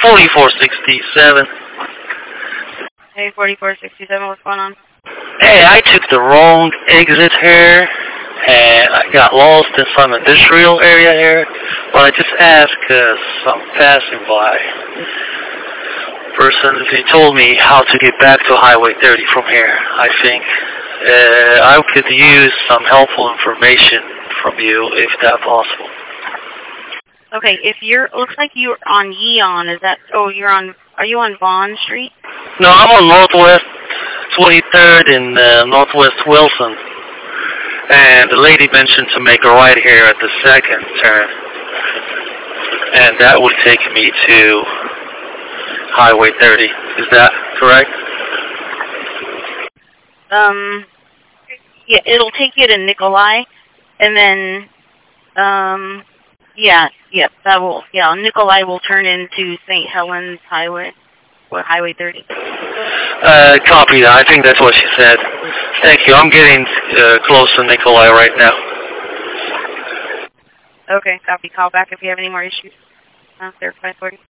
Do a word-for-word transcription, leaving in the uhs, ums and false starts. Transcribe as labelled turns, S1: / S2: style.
S1: forty-four sixty-seven.
S2: Hey, forty-four sixty-seven, what's going on?
S1: Hey, I took the wrong exit here, and I got lost in some industrial area here. But I just asked because I'm passing by. Person, he told me how to get back to Highway thirty from here. I think uh, I could use some helpful information from you if that's possible.
S2: Okay, if you're, looks like you're on Yeon, is that, oh, you're on, are you on Vaughn Street?
S1: No, I'm on Northwest twenty-third and uh, Northwest Wilson. And the lady mentioned to make a right here at the second turn. And that would take me to Highway thirty. Is that correct?
S2: Um, yeah, it'll take you to Nikolai, and then, um, yeah, yeah, that will, yeah, Nikolai will turn into Saint Helens Highway, what, Highway thirty.
S1: Uh, copy that. I think that's what she said. Thank you. I'm getting uh, close to Nikolai right now.
S2: Okay, copy. Call back if you have any more issues. Uh, there, five forty.